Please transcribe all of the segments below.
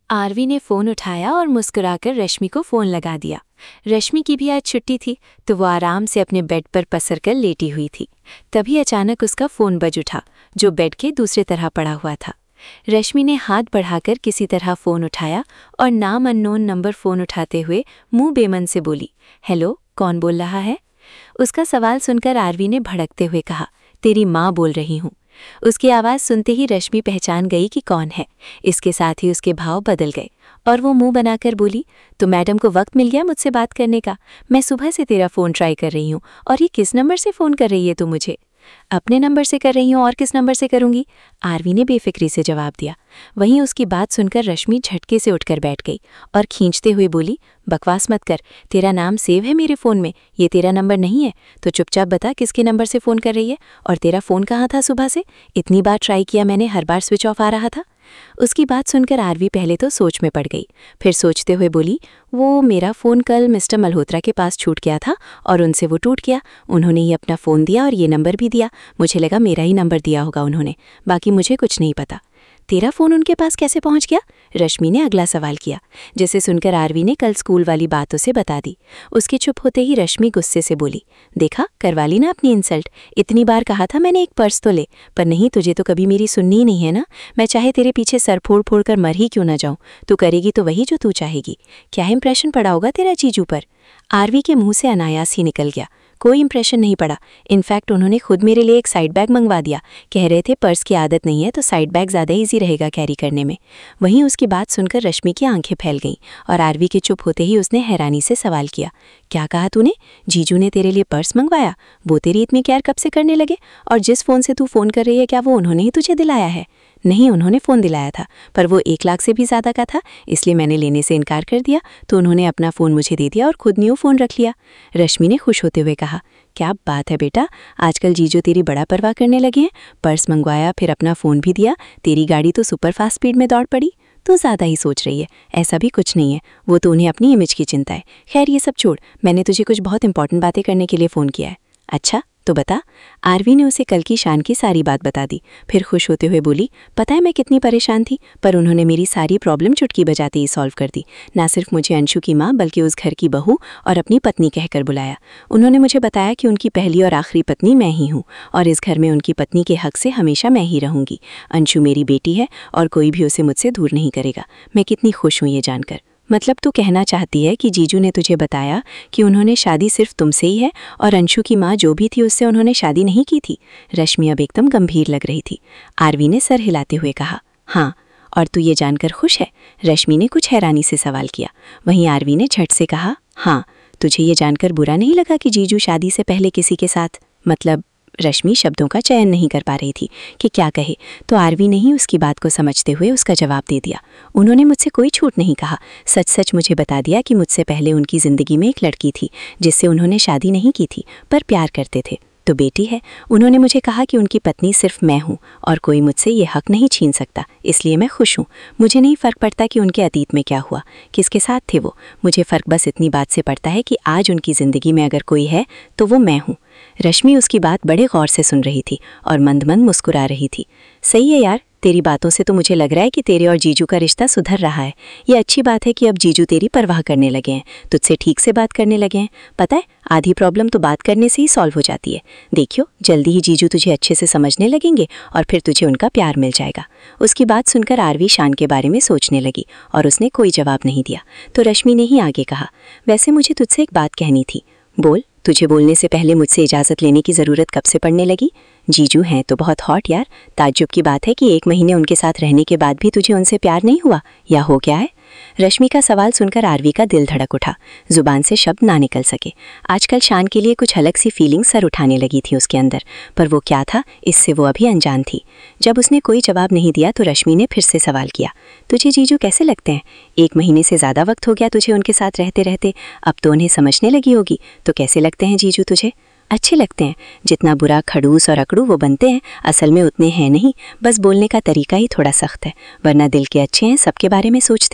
RV ने phone उठाया और मुस्कुराकर रश्मि को फ़ोन लगा दिया। रश्मि की भी आज छुट्टी थी तो वो आराम से अपने बेड पर पसर कर लेटी हुई थी। तभी अचानक उसका फ़ोन बज उठा जो बेड के दूसरे तरह पड़ा हुआ था। रश्मि ने हाथ बढ़ाकर किसी तरह फ़ोन उठाया और नाम अननोन नंबर फ़ोन उठाते हुए मुंह बेमन से बोली, हेलो, कौन बोल रहा है? उसका सवाल सुनकर आरवी ने भड़कते हुए कहा, तेरी माँ बोल रही हूँ। उसकी आवाज़ सुनते ही रश्मि पहचान गई कि कौन है। इसके साथ ही उसके भाव बदल गए और वो मुंह बनाकर बोली, तो मैडम को वक्त मिल गया मुझसे बात करने का। मैं सुबह से तेरा फ़ोन ट्राई कर रही हूँ और ये किस नंबर से फ़ोन कर रही है तू मुझे? अपने नंबर से कर रही हूँ और किस नंबर से करूँगी? आरवी ने बेफिक्री से जवाब दिया। वहीं उसकी बात सुनकर रश्मि झटके से उठकर बैठ गई और खींचते हुए बोली, बकवास मत कर, तेरा नाम सेव है मेरे फ़ोन में, ये तेरा नंबर नहीं है। तो चुपचाप बता किसके नंबर से फ़ोन कर रही है और तेरा फ़ोन कहाँ था सुबह से? इतनी बार ट्राई किया मैंने, हर बार स्विच ऑफ आ रहा था। उसकी बात सुनकर आरवी पहले तो सोच में पड़ गई, फिर सोचते हुए बोली, वो मेरा फ़ोन कल मिस्टर मल्होत्रा के पास छूट गया था और उनसे वो टूट गया। उन्होंने ही अपना फ़ोन दिया और ये नंबर भी दिया। मुझे लगा मेरा ही नंबर दिया होगा उन्होंने, बाकी मुझे कुछ नहीं पता। तेरा फ़ोन उनके पास कैसे पहुंच गया? रश्मि ने अगला सवाल किया, जिसे सुनकर आरवी ने कल स्कूल वाली बात उसे बता दी। उसके चुप होते ही रश्मि गुस्से से बोली, देखा, करवा ली ना अपनी इंसल्ट। इतनी बार कहा था मैंने एक पर्स तो ले, पर नहीं, तुझे तो कभी मेरी सुननी ही नहीं है ना। मैं चाहे तेरे पीछे सर फोड़ फोड़ कर मर ही क्यों ना जाऊं, तू करेगी तो वही जो तू चाहेगी। क्या इंप्रेशन पड़ा होगा तेरा जीजू पर? आरवी के मुंह से अनायास ही निकल गया, कोई इंप्रेशन नहीं पड़ा। इनफैक्ट उन्होंने खुद मेरे लिए एक साइड बैग मंगवा दिया। कह रहे थे पर्स की आदत नहीं है तो साइड बैग ज़्यादा ईजी रहेगा कैरी करने में। वहीं उसकी बात सुनकर रश्मि की आंखें फैल गईं और आरवी के चुप होते ही उसने हैरानी से सवाल किया, क्या कहा तूने? जीजू ने तेरे लिए पर्स मंगवाया? वो तेरी इतनी केयर कब से करने लगे? और जिस फ़ोन से तू फ़ोन कर रही है क्या वो उन्होंने ही तुझे दिलाया है? नहीं, उन्होंने फ़ोन दिलाया था, पर वो 1 लाख से भी ज़्यादा का था, इसलिए मैंने लेने से इनकार कर दिया तो उन्होंने अपना फ़ोन मुझे दे दिया और खुद न्यू फ़ोन रख लिया। रश्मि ने खुश होते हुए कहा, क्या बात है बेटा, आजकल जीजू तेरी बड़ा परवाह करने लगे हैं। पर्स मंगवाया, फिर अपना फ़ोन भी दिया, तेरी गाड़ी तो सुपर फास्ट स्पीड में दौड़ पड़ी। तू ज़्यादा ही सोच रही है, ऐसा भी कुछ नहीं है, वो तो उन्हें अपनी इमेज की चिंता है। खैर ये सब छोड़, मैंने तुझे कुछ बहुत इंपॉर्टेंट बातें करने के लिए फ़ोन किया है। अच्छा तो बता। आरवी ने उसे कल की शान की सारी बात बता दी, फिर खुश होते हुए बोली, पता है मैं कितनी परेशान थी, पर उन्होंने मेरी सारी प्रॉब्लम चुटकी बजाते ही सॉल्व कर दी। ना सिर्फ मुझे अंशु की माँ बल्कि उस घर की बहू और अपनी पत्नी कहकर बुलाया। उन्होंने मुझे बताया कि उनकी पहली और आखिरी पत्नी मैं ही हूँ और इस घर में उनकी पत्नी के हक से हमेशा मैं ही रहूँगी। अंशु मेरी बेटी है और कोई भी उसे मुझसे दूर नहीं करेगा। मैं कितनी खुश हूँ ये जानकर। मतलब तू कहना चाहती है कि जीजू ने तुझे बताया कि उन्होंने शादी सिर्फ तुमसे ही है और अंशु की माँ जो भी थी उससे उन्होंने शादी नहीं की थी? रश्मि अब एकदम गंभीर लग रही थी। आरवी ने सर हिलाते हुए कहा, हाँ। और तू ये जानकर खुश है? रश्मि ने कुछ हैरानी से सवाल किया। वहीं आरवी ने झट से कहा, हाँ। तुझे ये जानकर बुरा नहीं लगा कि जीजू शादी से पहले किसी के साथ, मतलब? रश्मि शब्दों का चयन नहीं कर पा रही थी कि क्या कहे, तो आरवी ने ही उसकी बात को समझते हुए उसका जवाब दे दिया। उन्होंने मुझसे कोई झूठ नहीं कहा, सच सच मुझे बता दिया कि मुझसे पहले उनकी ज़िंदगी में एक लड़की थी जिससे उन्होंने शादी नहीं की थी पर प्यार करते थे, तो बेटी है। उन्होंने मुझे कहा कि उनकी पत्नी सिर्फ मैं हूँ और कोई मुझसे ये हक नहीं छीन सकता, इसलिए मैं खुश हूँ। मुझे नहीं फ़र्क पड़ता कि उनके अतीत में क्या हुआ, किसके साथ थे वो। मुझे फ़र्क बस इतनी बात से पड़ता है कि आज उनकी ज़िंदगी में अगर कोई है तो वो मैं हूँ। रश्मि उसकी बात बड़े गौर से सुन रही थी और मंद मंद मुस्कुरा रही थी। सही है यार, तेरी बातों से तो मुझे लग रहा है कि तेरे और जीजू का रिश्ता सुधर रहा है। ये अच्छी बात है कि अब जीजू तेरी परवाह करने लगे हैं, तुझसे ठीक से बात करने लगे हैं। पता है, आधी प्रॉब्लम तो बात करने से ही सॉल्व हो जाती है। देखियो, जल्दी ही जीजू तुझे अच्छे से समझने लगेंगे और फिर तुझे उनका प्यार मिल जाएगा। उसकी बात सुनकर आरवी शान के बारे में सोचने लगी और उसने कोई जवाब नहीं दिया। तो रश्मि ने ही आगे कहा, वैसे मुझे तुझसे एक बात कहनी थी। बोल। तुझे बोलने से पहले मुझसे इजाज़त लेने की ज़रूरत कब से पड़ने लगी? जीजू हैं तो बहुत हॉट यार। ताज्जुब की बात है कि 1 महीने उनके साथ रहने के बाद भी तुझे उनसे प्यार नहीं हुआ, या हो गया है? रश्मि का सवाल सुनकर आरवी का दिल धड़क उठा, जुबान से शब्द ना निकल सके। आजकल शान के लिए कुछ अलग सी फीलिंग सर उठाने लगी थी उसके अंदर, पर वो क्या था इससे वो अभी अनजान थी। जब उसने कोई जवाब नहीं दिया तो रश्मि ने फिर से सवाल किया, तुझे जीजू कैसे लगते हैं? 1 महीने से ज़्यादा वक्त हो गया तुझे उनके साथ रहते रहते, अब तो उन्हें समझने लगी होगी, तो कैसे लगते हैं जीजू तुझे? अच्छे लगते हैं। जितना बुरा, खड़ूस और अकड़ू वो बनते हैं, असल में उतने हैं नहीं, बस बोलने का तरीका ही थोड़ा सख्त है, वरना दिल के अच्छे हैं, सबके बारे में सोचते हैं।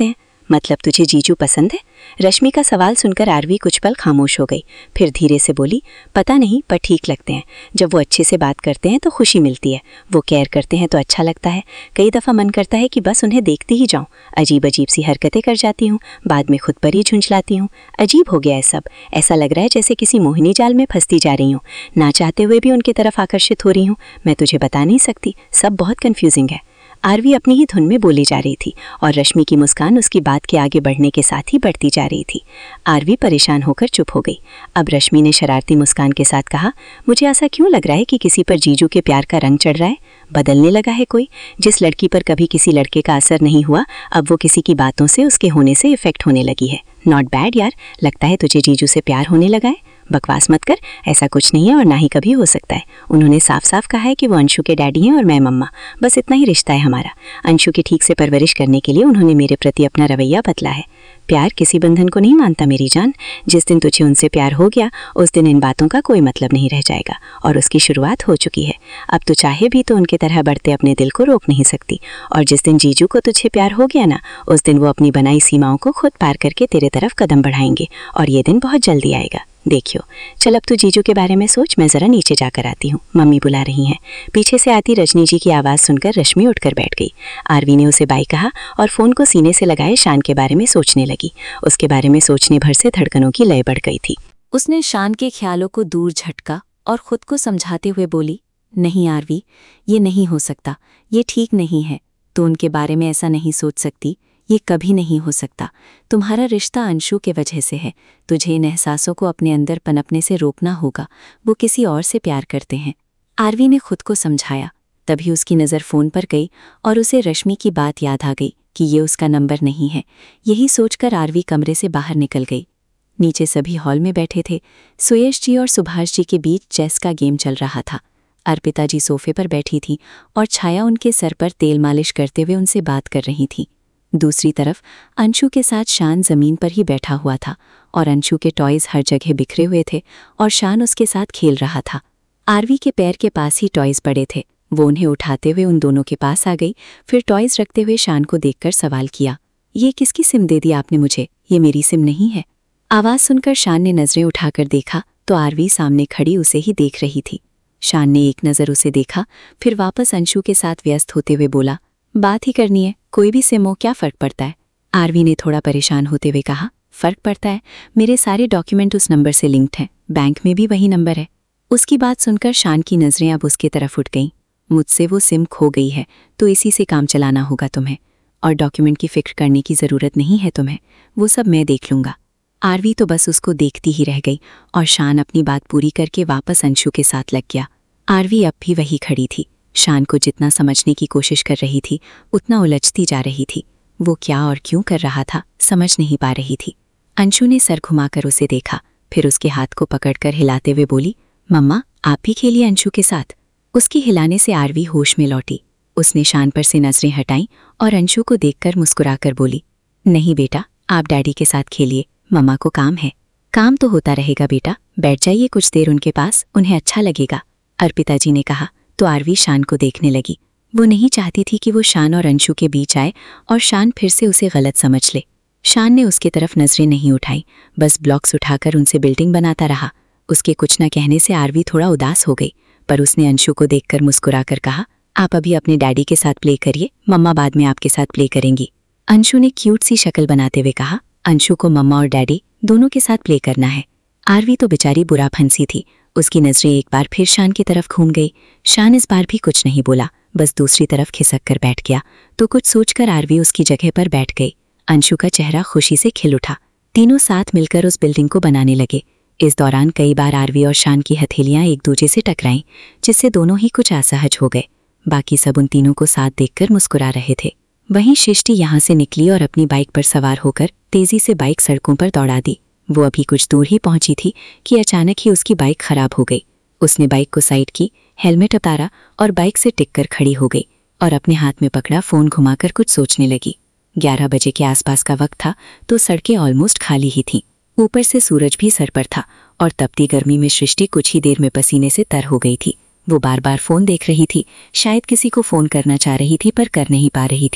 मतलब तुझे जीजू पसंद है? रश्मि का सवाल सुनकर आरवी कुछ पल खामोश हो गई, फिर धीरे से बोली, पता नहीं, पर ठीक लगते हैं। जब वो अच्छे से बात करते हैं तो खुशी मिलती है, वो केयर करते हैं तो अच्छा लगता है। कई दफ़ा मन करता है कि बस उन्हें देखती ही जाऊँ। अजीब अजीब सी हरकतें कर जाती हूँ, बाद में खुद पर ही झुंझलाती हूँ। अजीब हो गया है सब, ऐसा लग रहा है जैसे किसी मोहिनी जाल में फंसती जा रही हूँ, ना चाहते हुए भी उनकी तरफ आकर्षित हो रही हूँ। मैं तुझे बता नहीं सकती, सब बहुत कन्फ्यूजिंग है। आरवी अपनी ही धुन में बोली जा रही थी और रश्मि की मुस्कान उसकी बात के आगे बढ़ने के साथ ही बढ़ती जा रही थी। आरवी परेशान होकर चुप हो गई। अब रश्मि ने शरारती मुस्कान के साथ कहा, मुझे ऐसा क्यों लग रहा है कि किसी पर जीजू के प्यार का रंग चढ़ रहा है? बदलने लगा है कोई? जिस लड़की पर कभी किसी लड़के का असर नहीं हुआ, अब वो किसी की बातों से, उसके होने से इफेक्ट होने लगी है। नॉट बैड यार, लगता है तुझे जीजू से प्यार होने लगा है। बकवास मत कर, ऐसा कुछ नहीं है और ना ही कभी हो सकता है। उन्होंने साफ साफ कहा है कि वो अंशु के डैडी हैं और मैं मम्मा, बस इतना ही रिश्ता है हमारा। अंशु की ठीक से परवरिश करने के लिए उन्होंने मेरे प्रति अपना रवैया बदला है। प्यार किसी बंधन को नहीं मानता मेरी जान। जिस दिन तुझे उनसे प्यार हो गया, उस दिन इन बातों का कोई मतलब नहीं रह जाएगा और उसकी शुरुआत हो चुकी है। अब तो चाहे भी तो उनके तरह बढ़ते अपने दिल को रोक नहीं सकती, और जिस दिन जीजू को तुझे प्यार हो गया ना, उस दिन वो अपनी बनाई सीमाओं को खुद पार करके तेरे तरफ कदम बढ़ाएंगे और ये दिन बहुत जल्दी आएगा। देखियो, चल अब तू जीजू के बारे में सोच, मैं ज़रा नीचे जाकर आती हूँ, मम्मी बुला रही हैं। पीछे से आती रजनी जी की आवाज़ सुनकर रश्मि उठकर बैठ गई। आरवी ने उसे बाय कहा और फ़ोन को सीने से लगाए शान के बारे में सोचने लगी। उसके बारे में सोचने भर से धड़कनों की लय बढ़ गई थी। उसने शान के ख्यालों को दूर झटका और खुद को समझाते हुए बोली, नहीं आरवी, ये नहीं हो सकता, ये ठीक नहीं है। तो उनके बारे में ऐसा नहीं सोच सकती, ये कभी नहीं हो सकता। तुम्हारा रिश्ता अंशु के वजह से है। तुझे इन एहसासों को अपने अंदर पनपने से रोकना होगा। वो किसी और से प्यार करते हैं। आरवी ने खुद को समझाया। तभी उसकी नज़र फ़ोन पर गई और उसे रश्मि की बात याद आ गई कि ये उसका नंबर नहीं है। यही सोचकर आरवी कमरे से बाहर निकल गई। नीचे सभी हॉल में बैठे थे। सुयश जी और सुभाष जी के बीच चेस का गेम चल रहा था। अर्पिता जी सोफे पर बैठी थी और छाया उनके सर पर तेल मालिश करते हुए उनसे बात कर रही थी। दूसरी तरफ अंशु के साथ शान ज़मीन पर ही बैठा हुआ था और अंशु के टॉयज़ हर जगह बिखरे हुए थे और शान उसके साथ खेल रहा था। आरवी के पैर के पास ही टॉयज़ पड़े थे। वो उन्हें उठाते हुए उन दोनों के पास आ गई, फिर टॉयज़ रखते हुए शान को देखकर सवाल किया, ये किसकी सिम दे दी आपने मुझे? ये मेरी सिम नहीं है। आवाज़ सुनकर शान ने नज़रें उठाकर देखा तो आरवी सामने खड़ी उसे ही देख रही थी। शान ने एक नज़र उसे देखा, फिर वापस अंशु के साथ व्यस्त होते हुए बोला, बात ही करनी है, कोई भी सिम हो, क्या फ़र्क पड़ता है? आरवी ने थोड़ा परेशान होते हुए कहा, फ़र्क पड़ता है, मेरे सारे डॉक्यूमेंट उस नंबर से लिंक्ड हैं, बैंक में भी वही नंबर है। उसकी बात सुनकर शान की नज़रें अब उसके तरफ उठ गईं। मुझसे वो सिम खो गई है तो इसी से काम चलाना होगा तुम्हें, और डॉक्यूमेंट की फ़िक्र करने की ज़रूरत नहीं है तुम्हें, वो सब मैं देख लूँगा। आरवी तो बस उसको देखती ही रह गई और शान अपनी बात पूरी करके वापस अंशु के साथ लग गया। आरवी अब भी वही खड़ी थी। शान को जितना समझने की कोशिश कर रही थी उतना उलझती जा रही थी। वो क्या और क्यों कर रहा था समझ नहीं पा रही थी। अंशु ने सर घुमाकर उसे देखा, फिर उसके हाथ को पकड़कर हिलाते हुए बोली, मम्मा आप भी खेलिए अंशु के साथ। उसकी हिलाने से आरवी होश में लौटी। उसने शान पर से नजरें हटाईं और अंशु को देखकर मुस्कुराकर बोली, नहीं बेटा, आप डैडी के साथ खेलिए, मम्मा को काम है। काम तो होता रहेगा बेटा, बैठ जाइए कुछ देर उनके पास, उन्हें अच्छा लगेगा, अर्पिता जी ने कहा। तो आरवी शान को देखने लगी। वो नहीं चाहती थी कि वो शान और अंशु के बीच आए और शान फिर से उसे गलत समझ ले। शान ने उसके तरफ नजरें नहीं उठाई, बस ब्लॉक्स उठाकर उनसे बिल्डिंग बनाता रहा। उसके कुछ न कहने से आरवी थोड़ा उदास हो गई, पर उसने अंशु को देखकर मुस्कुराकर कहा, आप अभी अपने डैडी के साथ प्ले करिए, मम्मा बाद में आपके साथ प्ले करेंगी। अंशु ने क्यूट सी शक्ल बनाते हुए कहा, अंशु को मम्मा और डैडी दोनों के साथ प्ले करना है। आरवी तो बेचारी बुरा फंसी थी। उसकी नजरें एक बार फिर शान की तरफ घूम गई। शान इस बार भी कुछ नहीं बोला, बस दूसरी तरफ खिसक कर बैठ गया। तो कुछ सोचकर आरवी उसकी जगह पर बैठ गई। अंशु का चेहरा खुशी से खिल उठा। तीनों साथ मिलकर उस बिल्डिंग को बनाने लगे। इस दौरान कई बार आरवी और शान की हथेलियां एक दूसरे से टकराईं, जिससे दोनों ही कुछ असहज हो गए। बाकी सब उन तीनों को साथ देखकर मुस्कुरा रहे थे। वहीं सृष्टि यहाँ से निकली और अपनी बाइक पर सवार होकर तेजी से बाइक सड़कों पर दौड़ा दी। वो अभी कुछ दूर ही पहुंची थी कि अचानक ही उसकी बाइक खराब हो गई। उसने बाइक को साइड की, हेलमेट उतारा और बाइक से टिककर खड़ी हो गई और अपने हाथ में पकड़ा फ़ोन घुमाकर कुछ सोचने लगी। 11 बजे के आसपास का वक्त था तो सड़कें ऑलमोस्ट खाली ही थीं। ऊपर से सूरज भी सर पर था और तपती गर्मी में सृष्टि कुछ ही देर में पसीने से तर हो गई थी। वो बार बार फ़ोन देख रही थी, शायद किसी को फ़ोन करना चाह रही थी पर कर नहीं पा रही थी।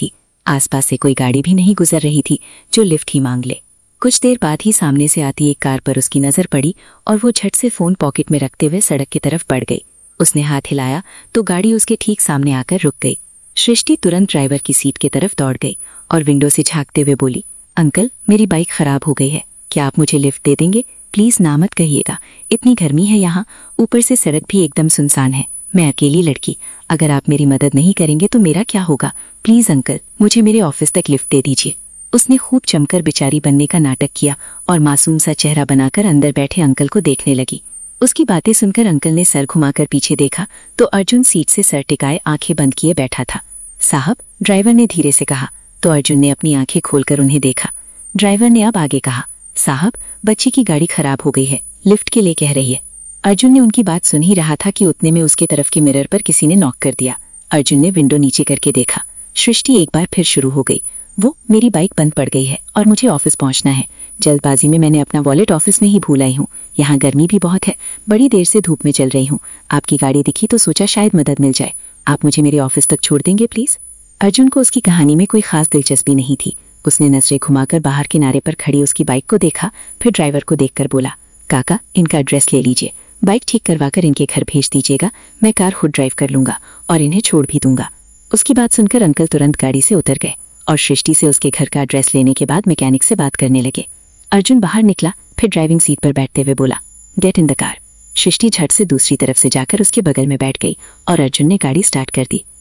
आसपास से कोई गाड़ी भी नहीं गुजर रही थी जो लिफ्ट ही मांग ले। कुछ देर बाद ही सामने से आती एक कार पर उसकी नजर पड़ी और वो झट से फोन पॉकेट में रखते हुए सड़क की तरफ बढ़ गई। उसने हाथ हिलाया तो गाड़ी उसके ठीक सामने आकर रुक गई। सृष्टि तुरंत ड्राइवर की सीट की तरफ दौड़ गई और विंडो से झांकते हुए बोली, अंकल मेरी बाइक खराब हो गई है, क्या आप मुझे लिफ्ट दे देंगे? प्लीज ना मत कहिएगा, इतनी गर्मी है यहाँ, ऊपर से सड़क भी एकदम सुनसान है, मैं अकेली लड़की, अगर आप मेरी मदद नहीं करेंगे तो मेरा क्या होगा? प्लीज अंकल मुझे मेरे ऑफिस तक लिफ्ट दे दीजिए। उसने खूब चमकर बेचारी बनने का नाटक किया और मासूम सा चेहरा बनाकर अंदर बैठे अंकल को देखने लगी। उसकी बातें सुनकर अंकल ने सर घुमाकर पीछे देखा तो अर्जुन सीट से सर टिकाए आंखें बंद किए बैठा था। साहब, ड्राइवर ने धीरे से कहा तो अर्जुन ने अपनी आंखें खोलकर उन्हें देखा। ड्राइवर ने अब आगे कहा, साहब बच्ची की गाड़ी खराब हो गई है, लिफ्ट के लिए कह रही है। अर्जुन ने उनकी बात सुन ही रहा था कि उतने में उसके तरफ के मिरर पर किसी ने नॉक कर दिया। अर्जुन ने विंडो नीचे करके देखा। सृष्टि एक बार फिर शुरू हो गई, वो मेरी बाइक बंद पड़ गई है और मुझे ऑफिस पहुंचना है, जल्दबाजी में मैंने अपना वॉलेट ऑफिस में ही भूल आई हूँ, यहाँ गर्मी भी बहुत है, बड़ी देर से धूप में चल रही हूँ, आपकी गाड़ी दिखी तो सोचा शायद मदद मिल जाए, आप मुझे मेरे ऑफिस तक छोड़ देंगे प्लीज? अर्जुन को उसकी कहानी में कोई खास दिलचस्पी नहीं थी। उसने नजरें घुमाकर बाहर किनारे पर खड़ी उसकी बाइक को देखा, फिर ड्राइवर को देखकर बोला, काका इनका एड्रेस ले लीजिए, बाइक ठीक करवाकर इनके घर भेज दीजिएगा, मैं कार खुद ड्राइव कर लूंगा और इन्हें छोड़ भी दूंगा। उसकी बात सुनकर अंकल तुरंत गाड़ी से उतर गए और सृष्टि से उसके घर का एड्रेस लेने के बाद मैकेनिक से बात करने लगे। अर्जुन बाहर निकला, फिर ड्राइविंग सीट पर बैठते हुए बोला, get in the car. Srishti झट से दूसरी तरफ से जाकर उसके बगल में बैठ गई और अर्जुन ने गाड़ी स्टार्ट कर दी।